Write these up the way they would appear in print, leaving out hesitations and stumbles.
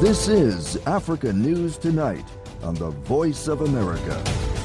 This is Africa News Tonight on the Voice of America.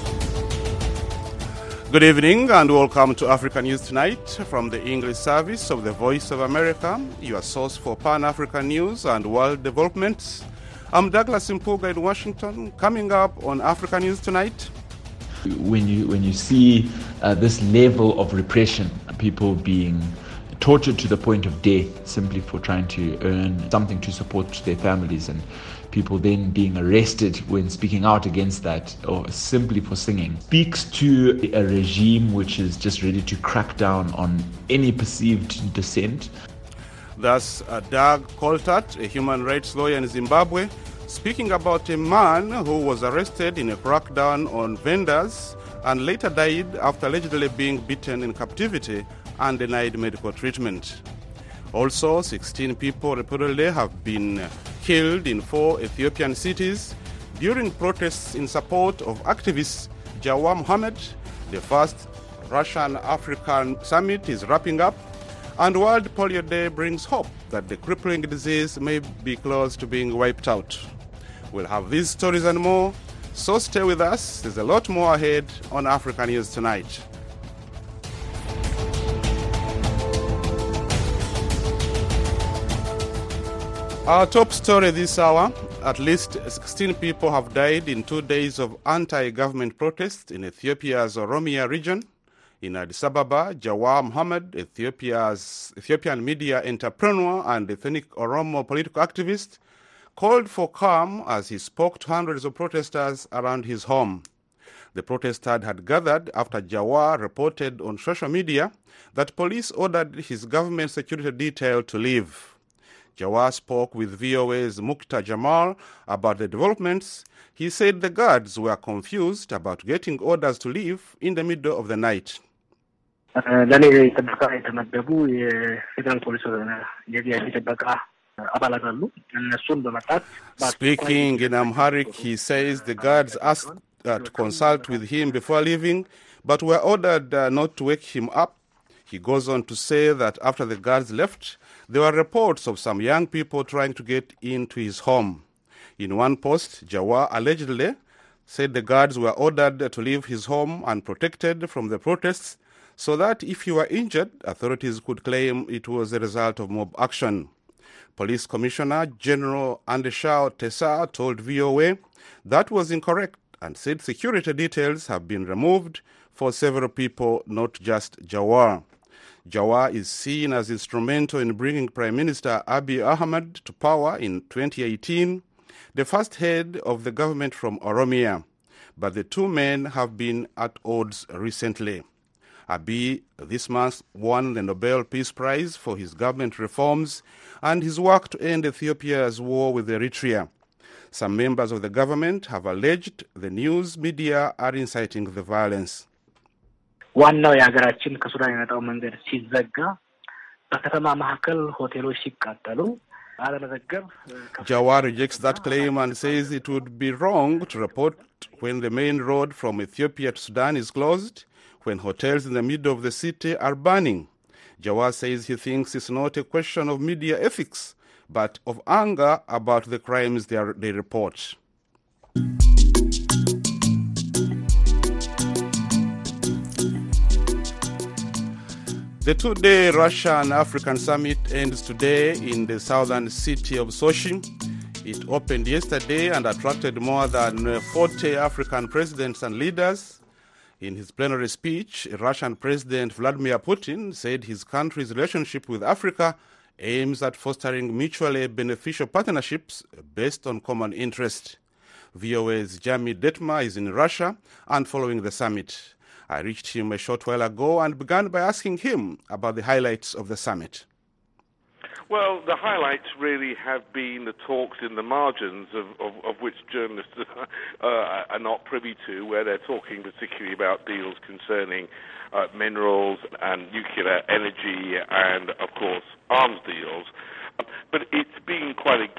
Good evening and welcome to Africa News Tonight from the English service of the Voice of America, your source for Pan-African news and world developments. I'm Douglas Mpuga in Washington. Coming up on Africa News Tonight. When you see this level of repression, people being tortured to the point of death simply for trying to earn something to support their families, and people then being arrested when speaking out against that or simply for singing, speaks to a regime which is just ready to crack down on any perceived dissent. That's Doug Coltart, a human rights lawyer in Zimbabwe, speaking about a man who was arrested in a crackdown on vendors and later died after allegedly being beaten in captivity and denied medical treatment. Also, 16 people reportedly have been killed in 4 Ethiopian cities during protests in support of activist Jawar Mohammed. The first Russian-African summit is wrapping up, and World Polio Day brings hope that the crippling disease may be close to being wiped out. We'll have these stories and more, so stay with us. There's a lot more ahead on Africa News Tonight. Our top story this hour: at least 16 people have died in 2 days of anti-government protests in Ethiopia's Oromia region. In Addis Ababa, Jawar Mohammed, Ethiopian media entrepreneur and ethnic Oromo political activist, called for calm as he spoke to hundreds of protesters around his home. The protesters had gathered after Jawar reported on social media that police ordered his government security detail to leave. Jawar spoke with VOA's Mukhtar Jamal about the developments. He said the guards were confused about getting orders to leave in the middle of the night. Speaking in Amharic, he says the guards asked to consult with him before leaving, but were ordered not to wake him up. He goes on to say that after the guards left, there were reports of some young people trying to get into his home. In one post, Jawar allegedly said the guards were ordered to leave his home unprotected from the protests so that if he were injured, authorities could claim it was a result of mob action. Police Commissioner General Andeshao Tessa told VOA that was incorrect and said security details have been removed for several people, not just Jawar. Jawar is seen as instrumental in bringing Prime Minister Abiy Ahmed to power in 2018, the first head of the government from Oromia. But the two men have been at odds recently. Abiy this month won the Nobel Peace Prize for his government reforms and his work to end Ethiopia's war with Eritrea. Some members of the government have alleged the news media are inciting the violence. ዋናው ያገራችን ከሱዳን የመጣው መንገድ ሲዘጋ በከተማ መካከል ሆቴሎች ሲቃጠሉ አለመዘገብ Jawar rejects that claim and says it would be wrong to report when the main road from Ethiopia to Sudan is closed, when hotels in the middle of the city are burning. Jawar says he thinks it's not a question of media ethics, but of anger about the crimes they report. The two-day Russian-African summit ends today in the southern city of Sochi. It opened yesterday and attracted more than 40 African presidents and leaders. In his plenary speech, Russian President Vladimir Putin said his country's relationship with Africa aims at fostering mutually beneficial partnerships based on common interest. VOA's Jami Detma is in Russia and following the summit. I reached him a short while ago and began by asking him about the highlights of the summit. Well, the highlights really have been the talks in the margins of which journalists are not privy to, where they're talking particularly about deals concerning minerals and nuclear energy and, of course, arms deals. But it's been quite a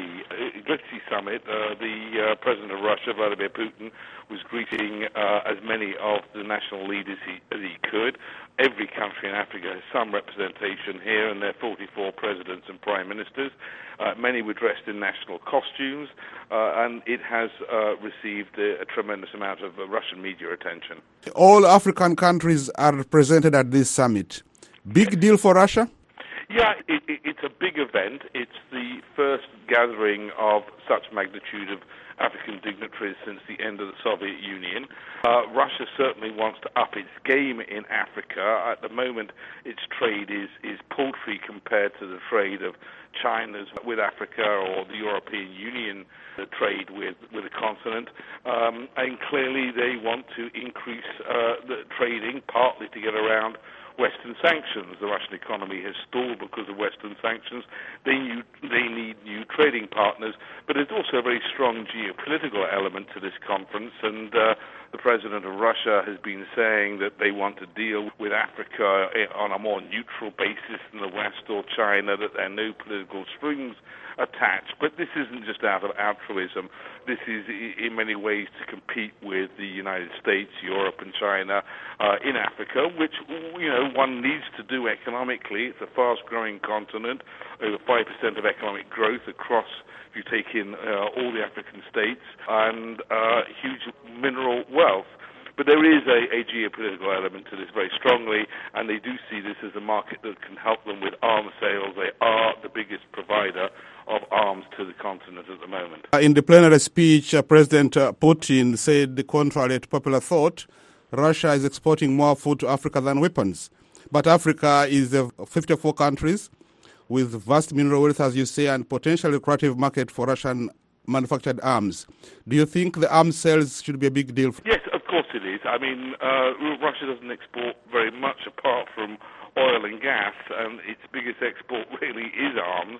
glitzy summit. The President of Russia, Vladimir Putin, was greeting as many of the national leaders as he could. Every country in Africa has some representation here, and there are 44 presidents and prime ministers. Many were dressed in national costumes, and it has received a tremendous amount of Russian media attention. All African countries are represented at this summit. Big deal for Russia? Yeah, it's a big event. It's the first gathering of such magnitude of African dignitaries since the end of the Soviet Union. Russia certainly wants to up its game in Africa. At the moment, its trade is paltry compared to the trade of China's with Africa or the European Union trade with the continent. And clearly they want to increase the trading, partly to get around Western sanctions. The Russian economy has stalled because of Western sanctions. They need new trading partners, but there's also a very strong geopolitical element to this conference, and the President of Russia has been saying that they want to deal with Africa on a more neutral basis than the West or China, that there are no political strings attached. But this isn't just out of altruism. This is in many ways to compete with the United States, Europe and China in Africa, which one needs to do economically. It's a fast-growing continent, over 5% of economic growth across, if you take in all the African states, and huge mineral wealth. But there is a geopolitical element to this very strongly, and they do see this as a market that can help them with arms sales. They are the biggest provider of arms to the continent at the moment. In the plenary speech, President Putin said, contrary to popular thought, Russia is exporting more food to Africa than weapons. But Africa is 54 countries with vast mineral wealth, as you say, and potentially lucrative market for Russian manufactured arms. Do you think the arms sales should be a big deal? Yes, of course it is. I mean, Russia doesn't export very much apart from oil and gas, and its biggest export really is arms.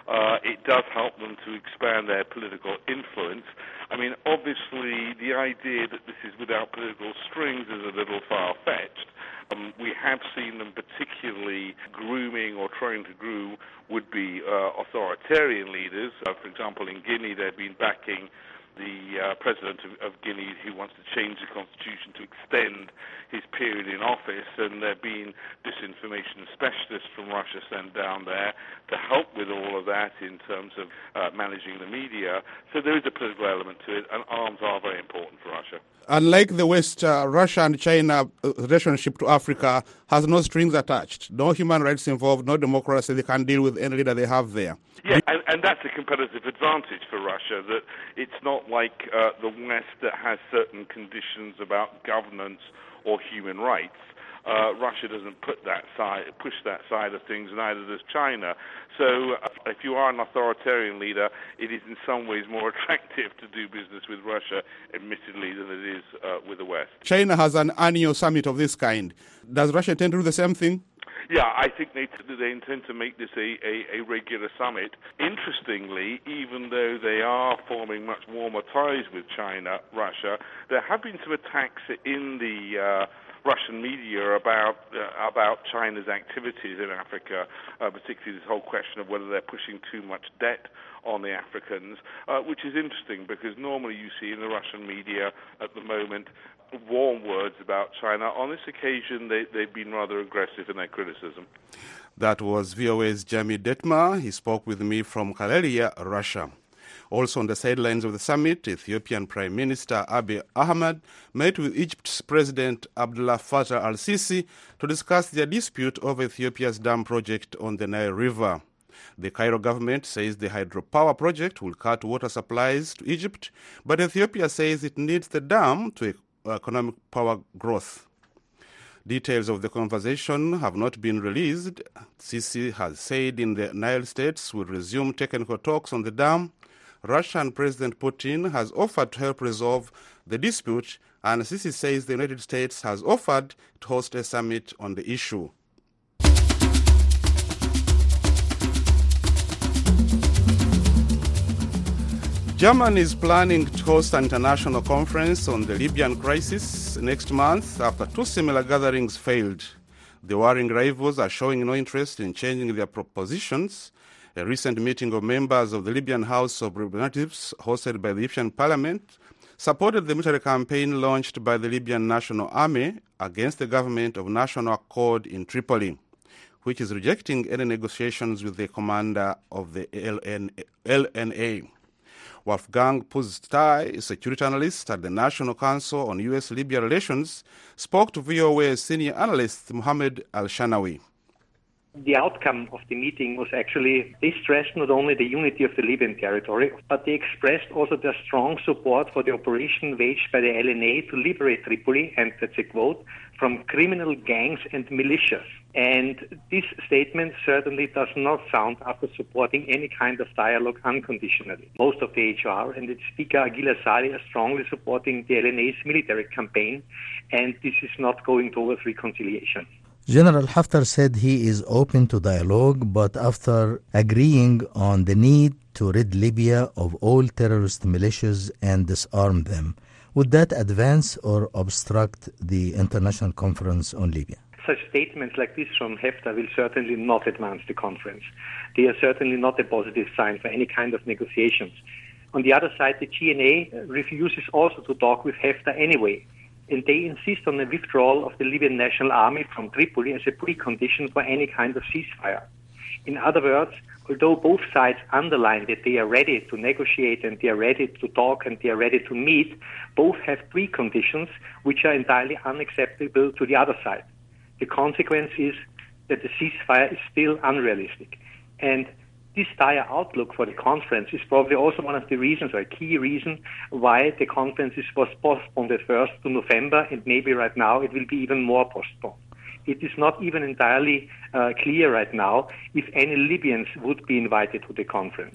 It does help them to expand their political influence. I mean, obviously, the idea that this is without political strings is a little far-fetched. We have seen them particularly grooming or trying to groom would-be authoritarian leaders. For example, in Guinea, they've been backing the president of Guinea, who wants to change the constitution to extend his period in office, and there have been disinformation specialists from Russia sent down there to help with all of that in terms of managing the media. So there is a political element to it, and arms are very important for Russia. Unlike the West, Russia and China relationship to Africa has no strings attached, no human rights involved, no democracy. They can deal with any leader they have there. Yeah, and that's a competitive advantage for Russia, that it's not like the West that has certain conditions about governance or human rights. Russia doesn't push that side of things, neither does China. So if you are an authoritarian leader, it is in some ways more attractive to do business with Russia, admittedly, than it is with the West. China has an annual summit of this kind. Does Russia intend to do the same thing? Yeah, I think they intend to make this a regular summit. Interestingly, even though they are forming much warmer ties with Russia, there have been some attacks in the Russian media about China's activities in Africa, particularly this whole question of whether they're pushing too much debt on the Africans, which is interesting because normally you see in the Russian media at the moment warm words about China. On this occasion, they've been rather aggressive in their criticism. That was VOA's Jamie Detmer. He spoke with me from Karelia, Russia. Also on the sidelines of the summit, Ethiopian Prime Minister Abiy Ahmed met with Egypt's President Abdullah Fattah al-Sisi to discuss their dispute over Ethiopia's dam project on the Nile River. The Cairo government says the hydropower project will cut water supplies to Egypt, but Ethiopia says it needs the dam to economic power growth. Details of the conversation have not been released. Sisi has said in the Nile states will resume technical talks on the dam. Russian President Putin has offered to help resolve the dispute, and Sisi says the United States has offered to host a summit on the issue. Germany is planning to host an international conference on the Libyan crisis next month after two similar gatherings failed. The warring rivals are showing no interest in changing their propositions. A recent meeting of members of the Libyan House of Representatives, hosted by the Egyptian parliament, supported the military campaign launched by the Libyan National Army against the government of National Accord in Tripoli, which is rejecting any negotiations with the commander of the LNA. Wolfgang Pusztai, security analyst at the National Council on U.S.-Libya Relations, spoke to VOA senior analyst Mohammed Al-Shanawi. The outcome of the meeting was actually, they stressed not only the unity of the Libyan territory, but they expressed also their strong support for the operation waged by the LNA to liberate Tripoli, and that's a quote, from criminal gangs and militias. And this statement certainly does not sound after supporting any kind of dialogue unconditionally. Most of the HR and its speaker, Aguila Saleh, are strongly supporting the LNA's military campaign, and this is not going towards reconciliation. General Haftar said he is open to dialogue, but after agreeing on the need to rid Libya of all terrorist militias and disarm them. Would that advance or obstruct the International Conference on Libya? Such statements like this from Haftar will certainly not advance the conference. They are certainly not a positive sign for any kind of negotiations. On the other side, the GNA refuses also to talk with Haftar anyway, and they insist on the withdrawal of the Libyan National Army from Tripoli as a precondition for any kind of ceasefire. In other words, although both sides underline that they are ready to negotiate and they are ready to talk and they are ready to meet, both have preconditions which are entirely unacceptable to the other side. The consequence is that the ceasefire is still unrealistic. And this dire outlook for the conference is probably also one of the reasons, or a key reason, why the conference was postponed at first to November, and maybe right now it will be even more postponed. It is not even entirely clear right now if any Libyans would be invited to the conference.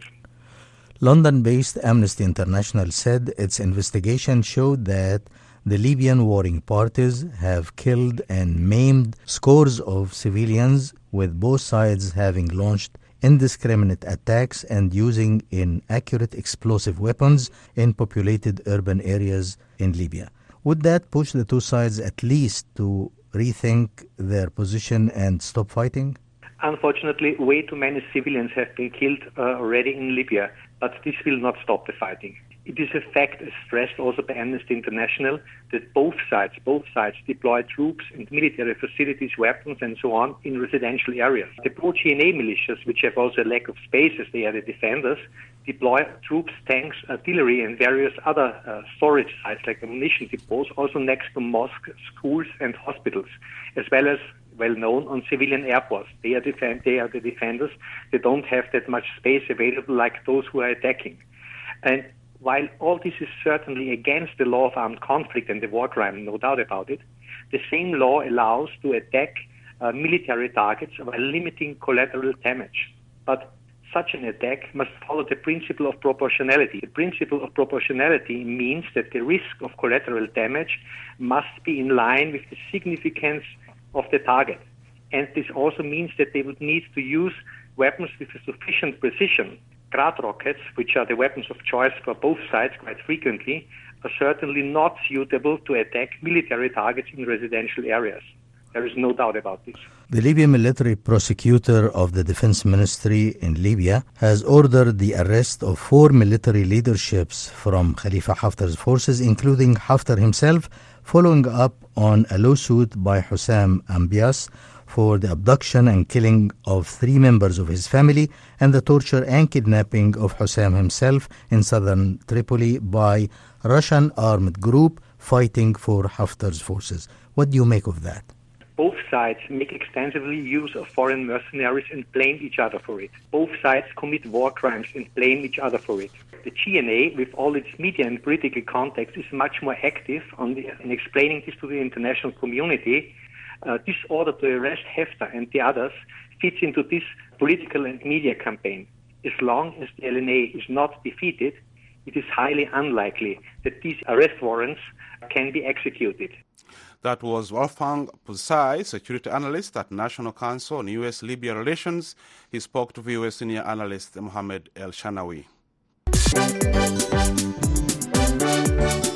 London-based Amnesty International said its investigation showed that the Libyan warring parties have killed and maimed scores of civilians, with both sides having launched indiscriminate attacks and using inaccurate explosive weapons in populated urban areas in Libya. Would that push the two sides at least to rethink their position and stop fighting? Unfortunately, way too many civilians have been killed already in Libya, but this will not stop the fighting. It is a fact, as stressed also by Amnesty International, that both sides deploy troops and military facilities, weapons and so on in residential areas. The pro-GNA militias, which have also a lack of space as they are the defenders, deploy troops, tanks, artillery and various other storage sites like ammunition depots, also next to mosques, schools and hospitals, as well as well known on civilian airports. They are the defenders. They don't have that much space available like those who are attacking. And while all this is certainly against the law of armed conflict and the war crime, no doubt about it, the same law allows to attack military targets while limiting collateral damage. But such an attack must follow the principle of proportionality. The principle of proportionality means that the risk of collateral damage must be in line with the significance of the target. And this also means that they would need to use weapons with a sufficient precision. Grad rockets, which are the weapons of choice for both sides quite frequently, are certainly not suitable to attack military targets in residential areas. There is no doubt about this. The Libyan military prosecutor of the Defense Ministry in Libya has ordered the arrest of 4 military leaderships from Khalifa Haftar's forces, including Haftar himself, following up on a lawsuit by Hussam Ambias for the abduction and killing of 3 members of his family and the torture and kidnapping of Hussam himself in southern Tripoli by Russian armed group fighting for Haftar's forces. What do you make of that? Both sides make extensively use of foreign mercenaries and blame each other for it. Both sides commit war crimes and blame each other for it. The GNA, with all its media and political contacts, is much more active in explaining this to the international community. This order to arrest Haftar and the others fits into this political and media campaign. As long as the LNA is not defeated, it is highly unlikely that these arrest warrants can be executed. That was Wolfgang Pusztai, security analyst at National Council on U.S.-Libya Relations. He spoke to VOA senior analyst Mohammed Al-Shanawi.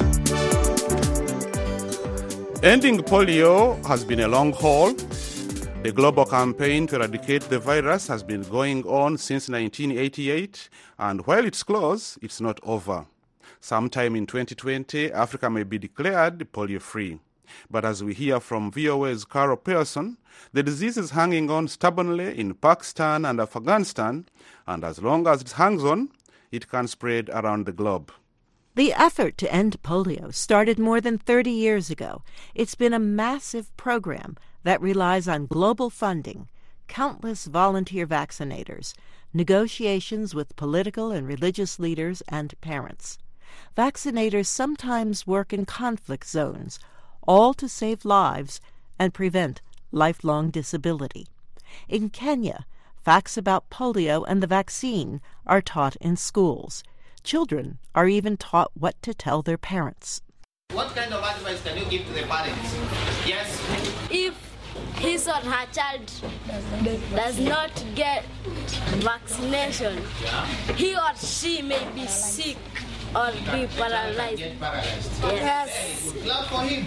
Ending polio has been a long haul, The global campaign to eradicate the virus has been going on since 1988, and while it's close, it's not over. Sometime in 2020, Africa may be declared polio-free. But as we hear from VOA's Carol Pearson, the disease is hanging on stubbornly in Pakistan and Afghanistan, and as long as it hangs on, it can spread around the globe. The effort to end polio started more than 30 years ago. It's been a massive program that relies on global funding, countless volunteer vaccinators, negotiations with political and religious leaders and parents. Vaccinators sometimes work in conflict zones, all to save lives and prevent lifelong disability. In Kenya, facts about polio and the vaccine are taught in schools. Children are even taught what to tell their parents. What kind of advice can you give to the parents? Yes? If his or her child does not get vaccination, he or she may be sick or be paralyzed. Yes. Clap for him.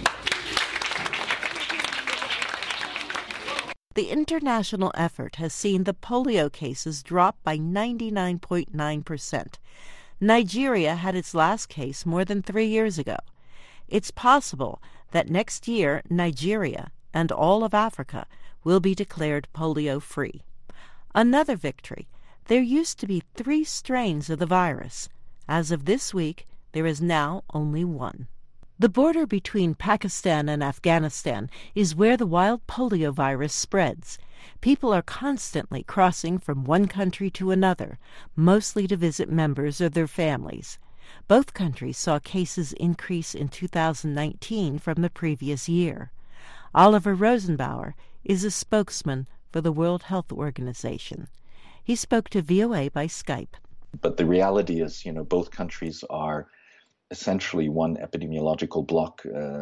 The international effort has seen the polio cases drop by 99.9%. Nigeria had its last case more than 3 years ago. It's possible that next year Nigeria and all of Africa will be declared polio-free. Another victory. There used to be 3 strains of the virus. As of this week, there is now only 1. The border between Pakistan and Afghanistan is where the wild polio virus spreads. People are constantly crossing from one country to another, mostly to visit members of their families. Both countries saw cases increase in 2019 from the previous year. Oliver Rosenbauer is a spokesman for the World Health Organization. He spoke to VOA by Skype. But the reality is, both countries are essentially one epidemiological block.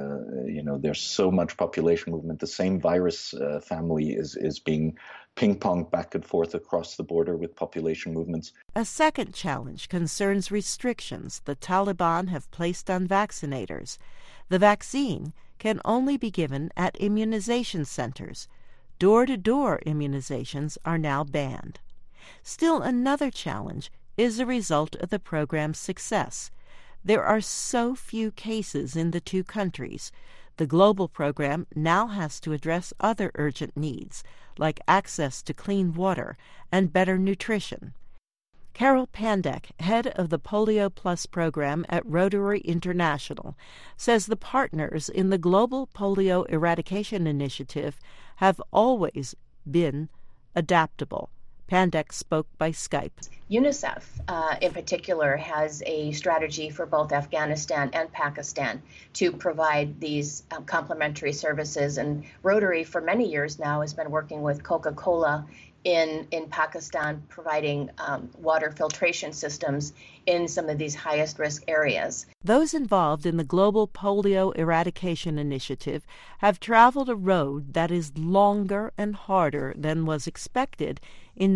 There's so much population movement. The same virus family is being ping-ponged back and forth across the border with population movements. A second challenge concerns restrictions the Taliban have placed on vaccinators. The vaccine can only be given at immunization centers. Door-to-door immunizations are now banned. Still another challenge is a result of the program's success. There are so few cases in the 2 countries. The global program now has to address other urgent needs, like access to clean water and better nutrition. Carol Pandek, head of the Polio Plus program at Rotary International, says the partners in the Global Polio Eradication Initiative have always been adaptable. Pandek spoke by Skype. UNICEF, in particular, has a strategy for both Afghanistan and Pakistan to provide these complementary services. And Rotary, for many years now, has been working with Coca-Cola in Pakistan, providing water filtration systems in some of these highest risk areas. Those involved in the Global Polio Eradication Initiative have traveled a road that is longer and harder than was expected in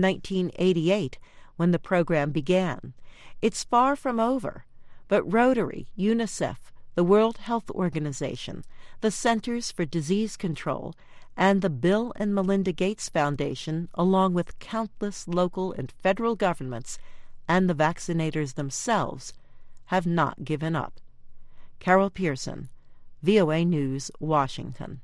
1988 when the program began. It's far from over, but Rotary, UNICEF, the World Health Organization, the Centers for Disease Control, and the Bill and Melinda Gates Foundation, along with countless local and federal governments and the vaccinators themselves, have not given up. Carol Pearson, VOA News, Washington.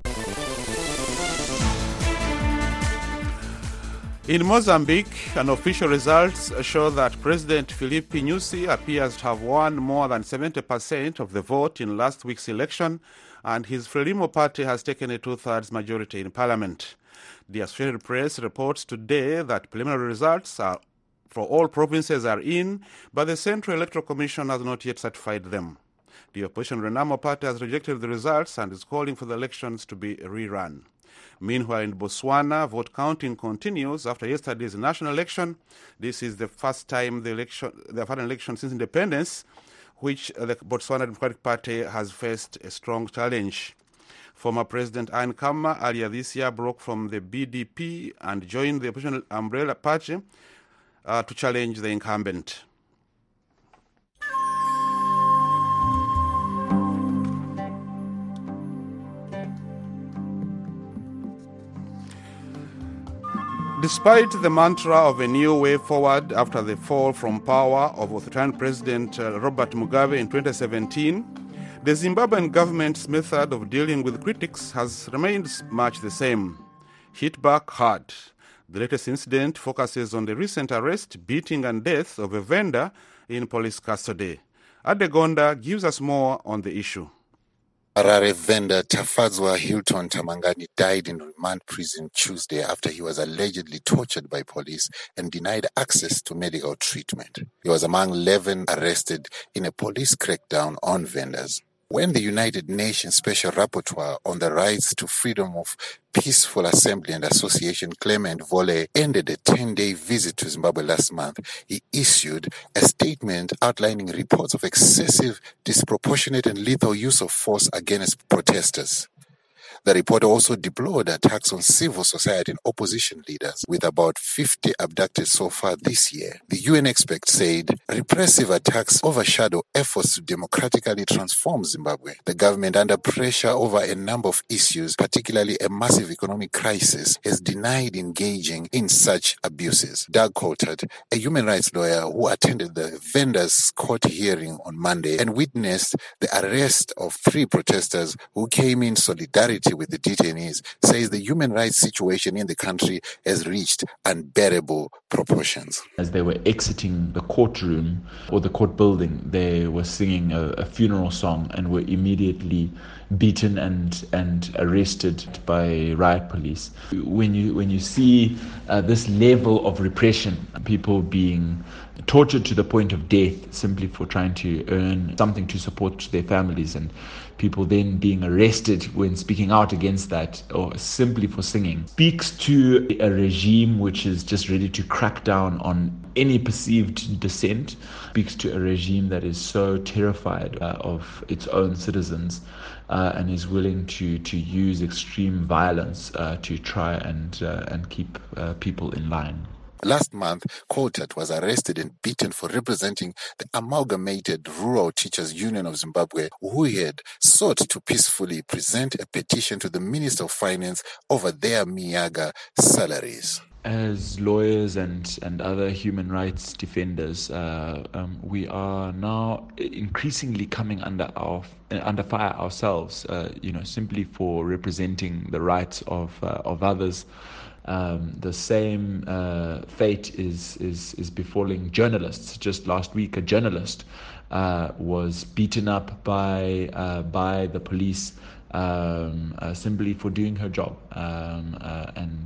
In Mozambique, unofficial results show that President Filipe Nyusi appears to have won more than 70% of the vote in last week's election, and his Frelimo party has taken a 2/3 majority in parliament. The Associated Press reports today that preliminary results for all provinces are in, but the Central Electoral Commission has not yet certified them. The opposition Renamo party has rejected the results and is calling for the elections to be rerun. Meanwhile, in Botswana, vote counting continues after yesterday's national election. This is the first time they've had an election since independence, which the Botswana Democratic Party has faced a strong challenge. Former President Ian Khama earlier this year broke from the BDP and joined the opposition umbrella party to challenge the incumbent. Despite the mantra of a new way forward after the fall from power of authoritarian President Robert Mugabe in 2017, the Zimbabwean government's method of dealing with critics has remained much the same. Hit back hard. The latest incident focuses on the recent arrest, beating and death of a vendor in police custody. Adegonda gives us more on the issue. Harare vendor Tafadzwa Hilton Tamangani died in remand prison Tuesday after he was allegedly tortured by police and denied access to medical treatment. He was among 11 arrested in a police crackdown on vendors. When the United Nations Special Rapporteur on the rights to freedom of peaceful assembly and association, Clement Vole, ended a 10-day visit to Zimbabwe last month, he issued a statement outlining reports of excessive, disproportionate and lethal use of force against protesters. The report also deplored attacks on civil society and opposition leaders, with about 50 abducted so far this year. The UN expert said repressive attacks overshadow efforts to democratically transform Zimbabwe. The government, under pressure over a number of issues, particularly a massive economic crisis, has denied engaging in such abuses. Doug Coulthard, a human rights lawyer who attended the vendors' court hearing on Monday and witnessed the arrest of 3 protesters who came in solidarity with the detainees, says the human rights situation in the country has reached unbearable proportions. As they were exiting the courtroom or the court building, they were singing a funeral song and were immediately beaten and arrested by riot police. When you see this level of repression, people being tortured to the point of death simply for trying to earn something to support their families, and people then being arrested when speaking out against that or simply for singing, speaks to a regime which is just ready to crack down on any perceived dissent, speaks to a regime that is so terrified of its own citizens and is willing to use extreme violence to try and keep people in line. Last month, Coulthard was arrested and beaten for representing the Amalgamated Rural Teachers Union of Zimbabwe, who had sought to peacefully present a petition to the Minister of Finance over their meager salaries. As lawyers and other human rights defenders, we are now increasingly coming under fire ourselves, simply for representing the rights of others. The same fate is befalling journalists. Just last week, a journalist was beaten up by the police simply for doing her job and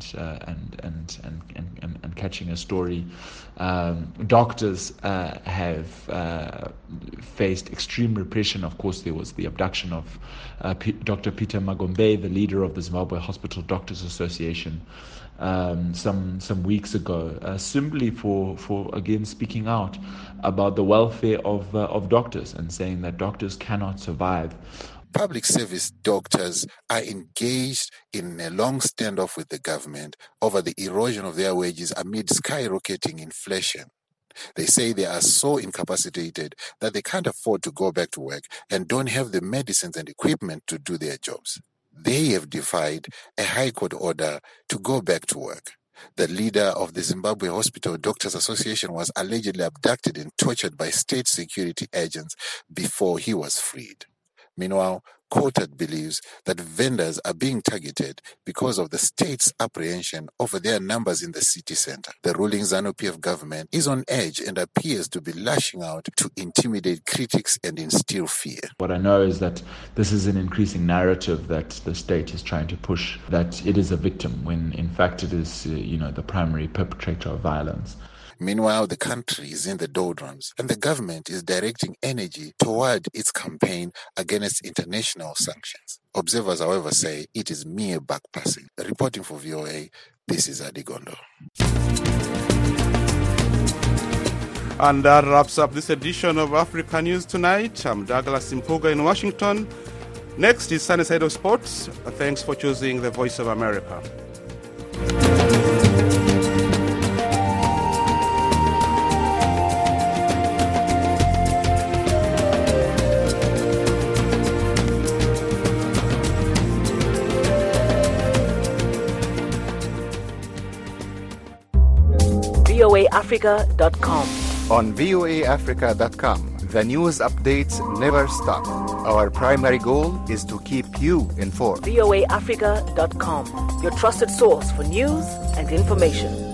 catching a story. Doctors have faced extreme repression. Of course, there was the abduction of Dr. Peter Magombe, the leader of the Zimbabwe Hospital Doctors Association, some weeks ago, simply for again speaking out about the welfare of doctors and saying that doctors cannot survive. Public service doctors are engaged in a long standoff with the government over the erosion of their wages amid skyrocketing inflation. They say they are so incapacitated that they can't afford to go back to work and don't have the medicines and equipment to do their jobs. They have defied a high court order to go back to work. The leader of the Zimbabwe Hospital Doctors Association was allegedly abducted and tortured by state security agents before he was freed. Meanwhile, Coulthard believes that vendors are being targeted because of the state's apprehension over their numbers in the city center. The ruling ZANU-PF government is on edge and appears to be lashing out to intimidate critics and instill fear. What I know is that this is an increasing narrative that the state is trying to push, that it is a victim when in fact it is the primary perpetrator of violence. Meanwhile, the country is in the doldrums, and the government is directing energy toward its campaign against international sanctions. Observers, however, say it is mere backpassing. Reporting for VOA, this is Adegondo. And that wraps up this edition of Africa News Tonight. I'm Douglas Impuga in Washington. Next is Sunny Side of Sports. Thanks for choosing the Voice of America. voaafrica.com. On voaafrica.com, the news updates never stop. Our primary goal is to keep you informed. voaafrica.com, your trusted source for news and information.